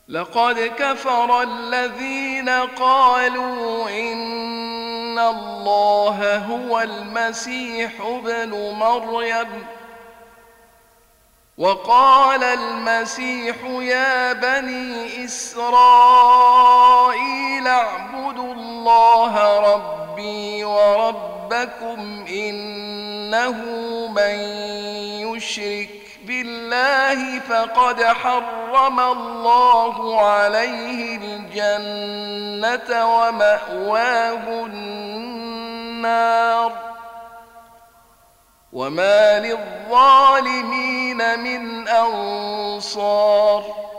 لقد كفر الذين قالوا إن الله هو المسيح ابن مريم وقال المسيح يا بني إسرائيل اعبدوا الله ربي وربكم إنه من يشرك بالله فقد حرم الله عليه الجنة ومأواه النار وما للظالمين من أنصار